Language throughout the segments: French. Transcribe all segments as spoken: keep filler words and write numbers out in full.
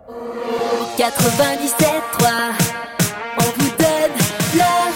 quatre-vingt-dix-sept trois, on vous donne l'heure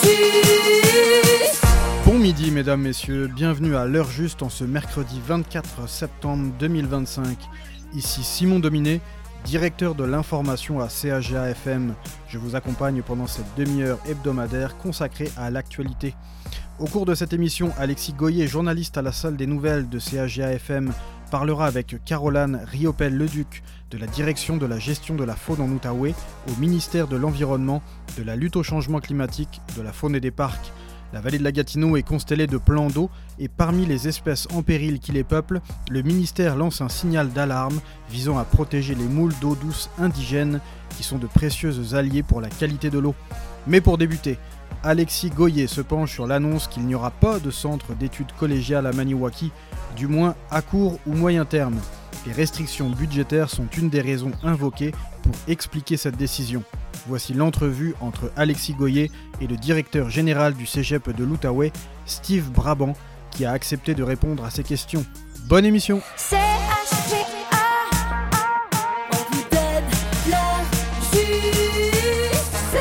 juste. Bon midi mesdames, messieurs, bienvenue à l'heure juste en ce mercredi vingt-quatre septembre deux mille vingt-cinq. Ici Simon Dominé, directeur de l'information à C A G A F M. Je vous accompagne pendant cette demi-heure hebdomadaire consacrée à l'actualité. Au cours de cette émission, Alexis Goyer, journaliste à la salle des nouvelles de C A G A F M, parlera avec Caroline Riopel-Leduc de la direction de la gestion de la faune en Outaouais au ministère de l'Environnement, de la lutte au changement climatique, de la faune et des parcs. La vallée de la Gatineau est constellée de plans d'eau et parmi les espèces en péril qui les peuplent, le ministère lance un signal d'alarme visant à protéger les moules d'eau douce indigènes qui sont de précieuses alliés pour la qualité de l'eau. Mais pour débuter, Alexis Goyer se penche sur l'annonce qu'il n'y aura pas de centre d'études collégiales à Maniwaki, du moins à court ou moyen terme. Les restrictions budgétaires sont une des raisons invoquées pour expliquer cette décision. Voici l'entrevue entre Alexis Goyer et le directeur général du cégep de l'Outaouais, Steve Brabant, qui a accepté de répondre à ces questions. Bonne émission. C H G A, on vous donne l'heure juste. C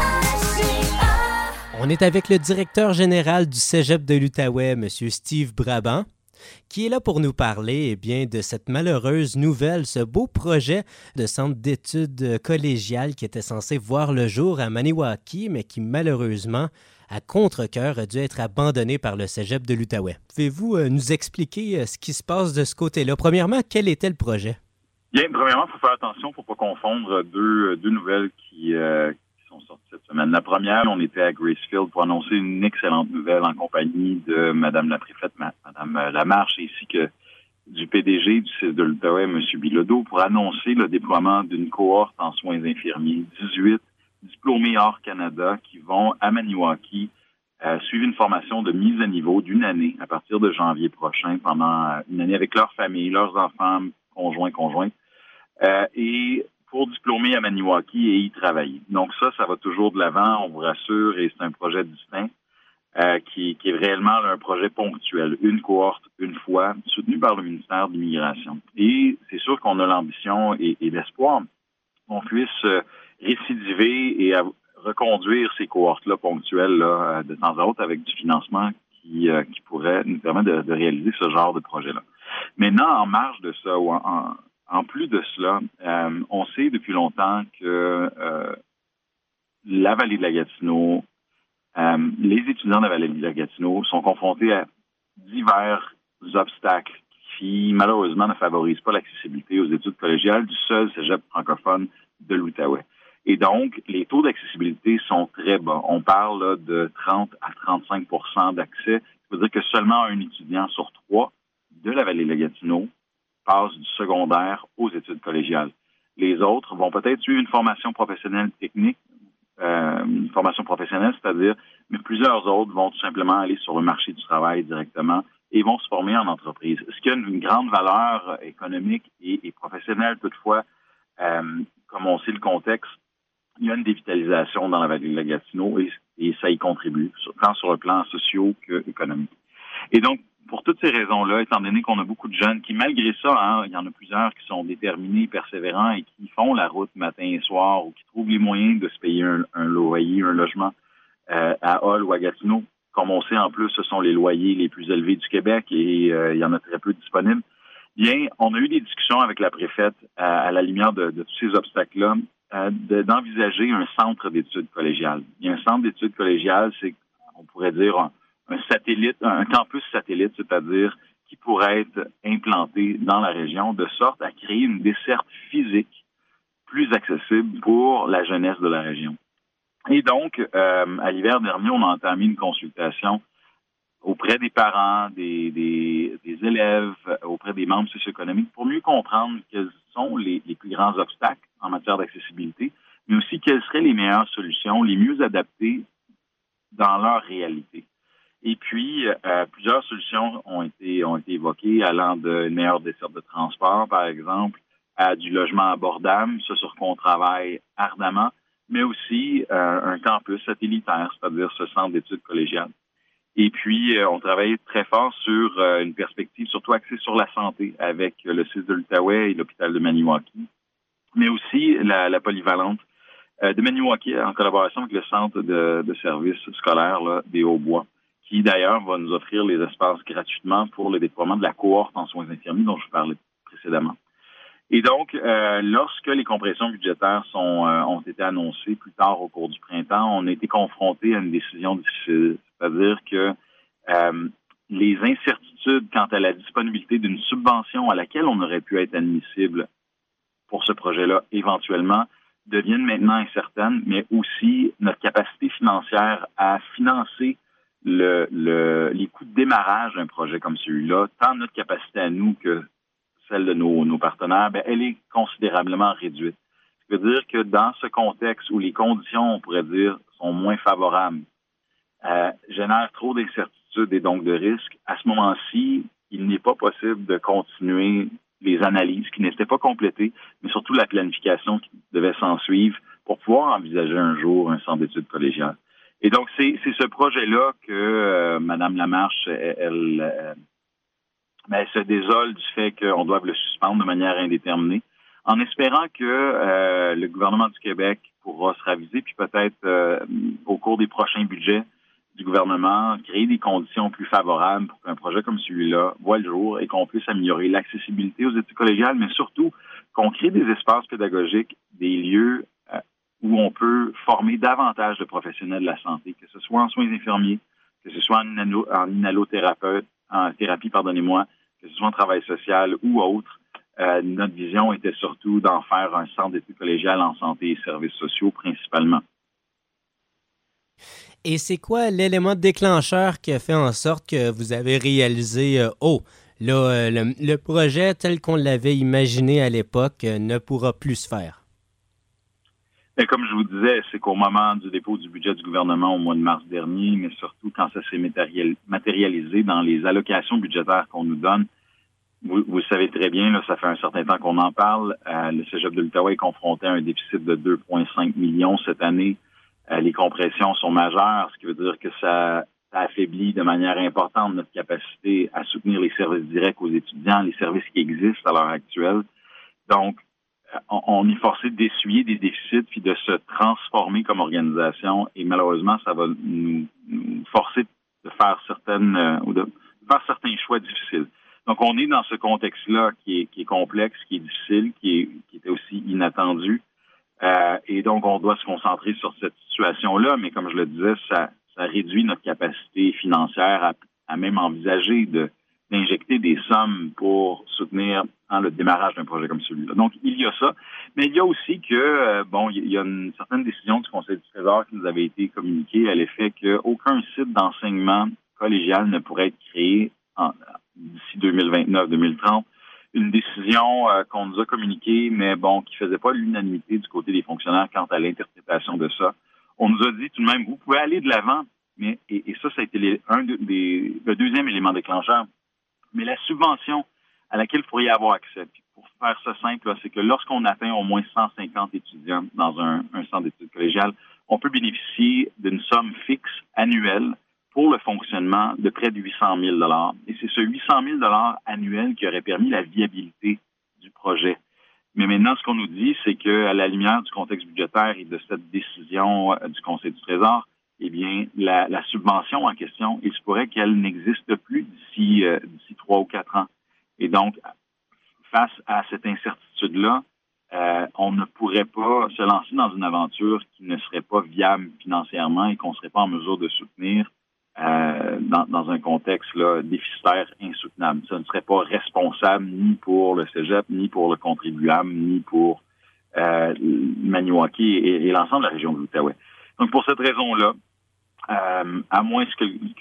H G A. On est avec le directeur général du cégep de l'Outaouais, M. Steve Brabant, qui est là pour nous parler eh bien, de cette malheureuse nouvelle, ce beau projet de centre d'études collégiales qui était censé voir le jour à Maniwaki, mais qui malheureusement, à contre-cœur, a dû être abandonné par le cégep de l'Outaouais. Pouvez-vous euh, nous expliquer euh, ce qui se passe de ce côté-là? Premièrement, quel était le projet? Bien, premièrement, il faut faire attention pour ne pas confondre deux, deux nouvelles qui, euh, qui sont sorties cette semaine. La première, on était à Gracefield pour annoncer une excellente nouvelle en compagnie de Mme la préfète, Mme Lamarche, ainsi que du P D G du C I S de l'Outaouais, M. Bilodeau, pour annoncer le déploiement d'une cohorte en soins infirmiers, dix-huit diplômés hors Canada qui vont à Maniwaki euh, suivre une formation de mise à niveau d'une année à partir de janvier prochain, pendant une année avec leur famille, leurs enfants, conjoints, conjointes, euh, et pour diplômer à Maniwaki et y travailler. Donc ça, ça va toujours de l'avant, on vous rassure, et c'est un projet distinct euh, qui, qui est réellement un projet ponctuel, une cohorte, une fois, soutenu par le ministère de l'Immigration. Et c'est sûr qu'on a l'ambition et, et l'espoir qu'on puisse euh, récidiver et à reconduire ces cohortes-là ponctuelles là, de temps à autre avec du financement qui, euh, qui pourrait nous permettre de, de réaliser ce genre de projet-là. Maintenant, en marge de ça, ou en, en, en plus de cela, euh, on sait depuis longtemps que euh, la vallée de la Gatineau, euh, les étudiants de la vallée de la Gatineau sont confrontés à divers obstacles qui, malheureusement, ne favorisent pas l'accessibilité aux études collégiales du seul cégep francophone de l'Outaouais. Et donc, les taux d'accessibilité sont très bas. On parle là, de trente à trente-cinq pour cent d'accès. Ça veut dire que seulement un étudiant sur trois de la vallée de la Gatineau passe du secondaire aux études collégiales. Les autres vont peut-être suivre une formation professionnelle technique, euh, une formation professionnelle, c'est-à-dire, mais plusieurs autres vont tout simplement aller sur le marché du travail directement et vont se former en entreprise. Ce qui a une grande valeur économique et, et professionnelle, toutefois, euh, comme on sait le contexte, il y a une dévitalisation dans la vallée de la Gatineau et, et ça y contribue, tant sur le plan social qu'économique. Et donc, pour toutes ces raisons-là, étant donné qu'on a beaucoup de jeunes qui, malgré ça, hein, il y en a plusieurs qui sont déterminés, persévérants et qui font la route matin et soir ou qui trouvent les moyens de se payer un, un loyer, un logement euh, à Hull ou à Gatineau. Comme on sait, en plus, ce sont les loyers les plus élevés du Québec et euh, il y en a très peu disponibles. Bien, on a eu des discussions avec la préfète à, à la lumière de, de tous ces obstacles-là, euh, de, d'envisager un centre d'études collégiales. Il y a un centre d'études collégiales, c'est, on pourrait dire, un, un satellite, un campus satellite, c'est-à-dire qui pourrait être implanté dans la région de sorte à créer une desserte physique plus accessible pour la jeunesse de la région. Et donc, euh, à l'hiver dernier, on a entamé une consultation auprès des parents, des, des, des élèves, auprès des membres socio-économiques, pour mieux comprendre quels sont les, les plus grands obstacles en matière d'accessibilité, mais aussi quelles seraient les meilleures solutions, les mieux adaptées dans leur réalité. Et puis, euh, plusieurs solutions ont été, ont été évoquées, allant d'une meilleure desserte de transport, par exemple, à du logement abordable, ce sur quoi on travaille ardemment, mais aussi euh, un campus satellitaire, c'est-à-dire ce centre d'études collégiales. Et puis, euh, on travaille très fort sur euh, une perspective surtout axée sur la santé avec euh, le C I S de l'Outaouais et l'hôpital de Maniwaki mais aussi la, la polyvalente euh, de Maniwaki en collaboration avec le centre de, de services scolaires là, des Hauts-Bois, qui d'ailleurs va nous offrir les espaces gratuitement pour le déploiement de la cohorte en soins infirmiers dont je vous parlais précédemment. Et donc, euh, lorsque les compressions budgétaires sont, euh, ont été annoncées plus tard au cours du printemps, on a été confronté à une décision difficile, c'est-à-dire que euh, les incertitudes quant à la disponibilité d'une subvention à laquelle on aurait pu être admissible pour ce projet-là éventuellement deviennent maintenant incertaines, mais aussi notre capacité financière à financer le, le, les coûts de démarrage d'un projet comme celui-là, tant notre capacité à nous que celle de nos, nos partenaires, bien, elle est considérablement réduite. Ce qui veut dire que dans ce contexte où les conditions, on pourrait dire, sont moins favorables, euh, génèrent trop d'incertitudes et donc de risques, à ce moment-ci, il n'est pas possible de continuer les analyses qui n'étaient pas complétées, mais surtout la planification qui devait s'en suivre pour pouvoir envisager un jour un centre d'études collégiales. Et donc, c'est, c'est ce projet-là que euh, Mme Lamarche, elle, elle, euh, elle se désole du fait qu'on doive le suspendre de manière indéterminée, en espérant que euh, le gouvernement du Québec pourra se raviser, puis peut-être euh, au cours des prochains budgets du gouvernement, créer des conditions plus favorables pour qu'un projet comme celui-là voie le jour et qu'on puisse améliorer l'accessibilité aux études collégiales, mais surtout qu'on crée des espaces pédagogiques, des lieux euh, où on peut former davantage de professionnels de la santé, que ce soit en soins infirmiers, que ce soit en, inhalo, en inhalothérapeute, en thérapie, pardonnez-moi, que ce soit en travail social ou autre. Euh, notre vision était surtout d'en faire un centre d'études collégiales en santé et services sociaux principalement. Et c'est quoi l'élément déclencheur qui a fait en sorte que vous avez réalisé euh, « Oh, là, euh, le, le projet tel qu'on l'avait imaginé à l'époque euh, ne pourra plus se faire ». Bien, comme je vous disais, c'est qu'au moment du dépôt du budget du gouvernement au mois de mars dernier, mais surtout quand ça s'est matérialisé dans les allocations budgétaires qu'on nous donne, vous, vous le savez très bien, là, ça fait un certain temps qu'on en parle. Euh, le Cégep de l'Outaouais est confronté à un déficit de deux virgule cinq millions cette année. Euh, les compressions sont majeures, ce qui veut dire que ça, ça affaiblit de manière importante notre capacité à soutenir les services directs aux étudiants, les services qui existent à l'heure actuelle. Donc, on, on est forcé d'essuyer des déficits puis de se transformer comme organisation et malheureusement, ça va nous, nous forcer de faire certaines euh, ou de faire certains choix difficiles. Donc, on est dans ce contexte-là qui est, qui est complexe, qui est difficile, qui est, qui est aussi inattendu. Euh, et donc, on doit se concentrer sur cette situation-là, mais comme je le disais, ça, ça réduit notre capacité financière à, à même envisager de, d'injecter des sommes pour soutenir hein, le démarrage d'un projet comme celui-là. Donc, il y a ça, mais il y a aussi que, euh, bon, il y a une certaine décision du Conseil du Trésor qui nous avait été communiquée à l'effet qu'aucun site d'enseignement collégial ne pourrait être créé en, d'ici deux mille vingt-neuf deux mille trente. Une décision euh, qu'on nous a communiquée, mais bon, qui faisait pas l'unanimité du côté des fonctionnaires quant à l'interprétation de ça. On nous a dit tout de même, vous pouvez aller de l'avant, mais et, et ça, ça a été les, un de, des, le deuxième élément déclencheur. Mais la subvention à laquelle il pourrait y avoir accès, puis pour faire ça simple, là, c'est que lorsqu'on atteint au moins cent cinquante étudiants dans un, un centre d'études collégiales, on peut bénéficier d'une somme fixe annuelle pour le fonctionnement de près de huit cent mille dollars. Et c'est ce huit cent mille dollars annuel qui aurait permis la viabilité du projet. Mais maintenant, ce qu'on nous dit, c'est qu'à la lumière du contexte budgétaire et de cette décision du Conseil du Trésor, eh bien, la, la subvention en question, il se pourrait qu'elle n'existe plus d'ici euh, d'ici trois ou quatre ans. Et donc, face à cette incertitude-là, euh, on ne pourrait pas se lancer dans une aventure qui ne serait pas viable financièrement et qu'on ne serait pas en mesure de soutenir Euh, dans, dans un contexte là, déficitaire insoutenable. Ça ne serait pas responsable ni pour le Cégep, ni pour le contribuable, ni pour euh, Maniwaki et, et l'ensemble de la région de l'Outaouais. Donc, pour cette raison-là, euh, à moins que,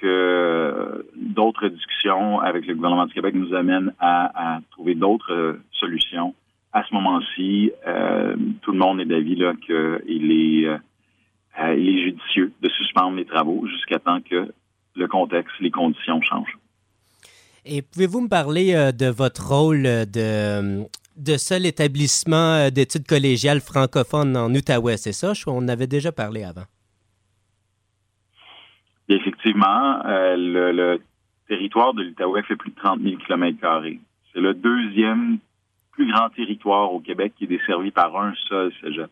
que d'autres discussions avec le gouvernement du Québec nous amènent à, à trouver d'autres euh, solutions, à ce moment-ci, euh, tout le monde est d'avis là, qu'il est, euh, il est judicieux de suspendre les travaux jusqu'à temps que le contexte, les conditions changent. Et pouvez-vous me parler euh, de votre rôle de, de seul établissement d'études collégiales francophones en Outaouais, c'est ça? On avait déjà parlé avant. Effectivement, euh, le, le territoire de l'Outaouais fait plus de trente mille kilomètres carrés. C'est le deuxième plus grand territoire au Québec qui est desservi par un seul cégep.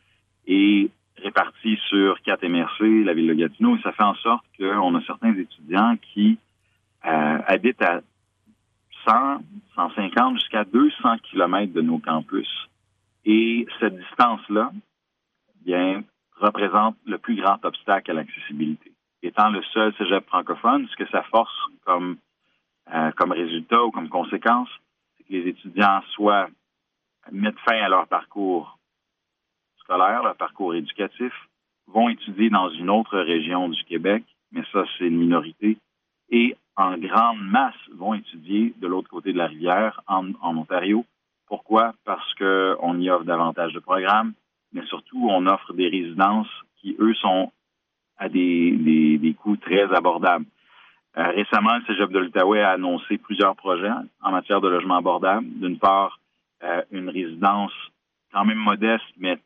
Et réparti sur quatre M R C, la ville de Gatineau, et ça fait en sorte qu'on a certains étudiants qui euh, habitent à cent, cent cinquante jusqu'à deux cents kilomètres de nos campus. Et cette distance-là, bien, représente le plus grand obstacle à l'accessibilité. Étant le seul cégep francophone, ce que ça force comme, euh, comme résultat ou comme conséquence, c'est que les étudiants soit mettent fin à leur parcours scolaire, leur parcours éducatif, vont étudier dans une autre région du Québec, mais ça, c'est une minorité, et en grande masse vont étudier de l'autre côté de la rivière, en, en Ontario. Pourquoi? Parce qu'on y offre davantage de programmes, mais surtout, on offre des résidences qui, eux, sont à des, des, des coûts très abordables. Euh, récemment, le Cégep de l'Outaouais a annoncé plusieurs projets en matière de logement abordable. D'une part, euh, une résidence quand même modeste, mais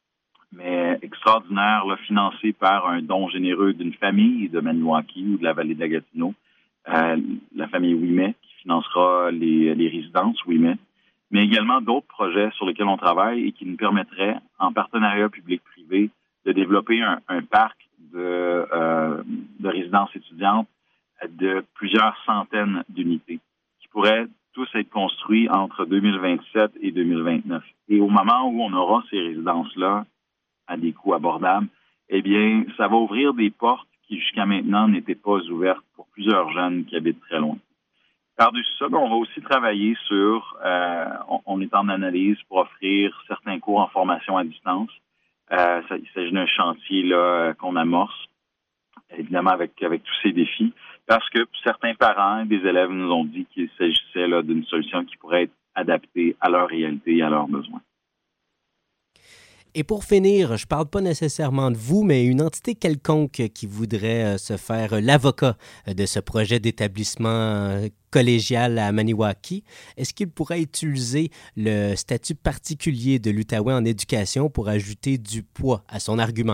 mais extraordinaire, là, financé par un don généreux d'une famille de Maniwaki ou de la vallée de la Gatineau, euh, la famille Ouimet, qui financera les, les résidences Ouimet, mais également d'autres projets sur lesquels on travaille et qui nous permettraient, en partenariat public-privé, de développer un, un parc de, euh, de résidences étudiantes de plusieurs centaines d'unités, qui pourraient tous être construits entre deux mille vingt-sept et deux mille vingt-neuf. Et au moment où on aura ces résidences-là, à des coûts abordables, eh bien, ça va ouvrir des portes qui, jusqu'à maintenant, n'étaient pas ouvertes pour plusieurs jeunes qui habitent très loin. Par-dessus ça, on va aussi travailler sur, euh, on, on est en analyse pour offrir certains cours en formation à distance. Euh, ça, il s'agit d'un chantier là qu'on amorce, évidemment avec, avec tous ces défis, parce que certains parents et des élèves nous ont dit qu'il s'agissait là d'une solution qui pourrait être adaptée à leur réalité et à leurs besoins. Et pour finir, je ne parle pas nécessairement de vous, mais une entité quelconque qui voudrait se faire l'avocat de ce projet d'établissement collégial à Maniwaki, est-ce qu'il pourrait utiliser le statut particulier de l'Outaouais en éducation pour ajouter du poids à son argument?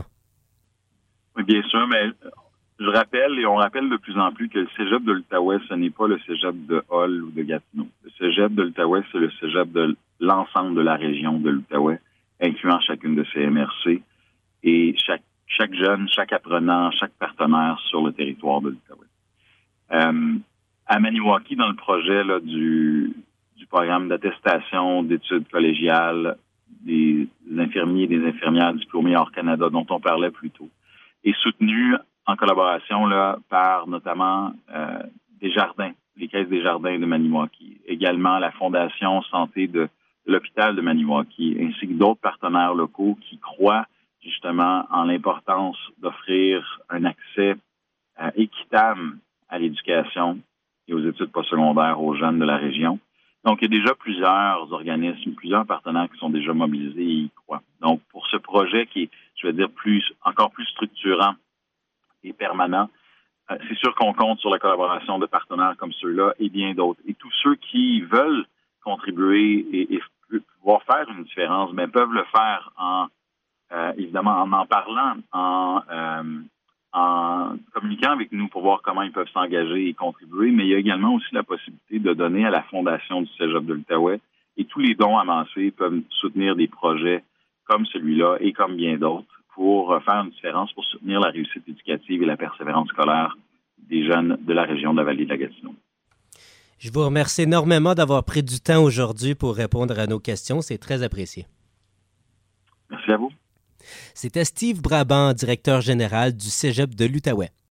Oui, bien sûr, mais je rappelle, et on rappelle de plus en plus que le cégep de l'Outaouais, ce n'est pas le cégep de Hull ou de Gatineau. Le cégep de l'Outaouais, c'est le cégep de l'ensemble de la région de l'Outaouais, incluant chacune de ces M R C, et chaque, chaque jeune, chaque apprenant, chaque partenaire sur le territoire de l'Outaouais. Euh, à Maniwaki, dans le projet là, du, du programme d'attestation d'études collégiales des infirmiers et des infirmières diplômés hors Canada dont on parlait plus tôt, est soutenu en collaboration là, par notamment euh, Desjardins, les caisses Desjardins de Maniwaki, également la Fondation Santé de l'hôpital de Maniwaki, ainsi que d'autres partenaires locaux qui croient justement en l'importance d'offrir un accès euh, équitable à l'éducation et aux études postsecondaires aux jeunes de la région. Donc, il y a déjà plusieurs organismes, plusieurs partenaires qui sont déjà mobilisés et y croient. Donc, pour ce projet qui est, je vais dire, plus, encore plus structurant et permanent, euh, c'est sûr qu'on compte sur la collaboration de partenaires comme ceux-là et bien d'autres. Et tous ceux qui veulent contribuer et, et pouvoir faire une différence, mais peuvent le faire en, euh, évidemment, en en parlant, en, euh, en communiquant avec nous pour voir comment ils peuvent s'engager et contribuer, mais il y a également aussi la possibilité de donner à la Fondation du Cégep de l'Outaouais, et tous les dons amassés peuvent soutenir des projets comme celui-là et comme bien d'autres pour faire une différence, pour soutenir la réussite éducative et la persévérance scolaire des jeunes de la région de la vallée de la Gatineau. Je vous remercie énormément d'avoir pris du temps aujourd'hui pour répondre à nos questions. C'est très apprécié. Merci à vous. C'était Steve Brabant, directeur général du Cégep de l'Outaouais.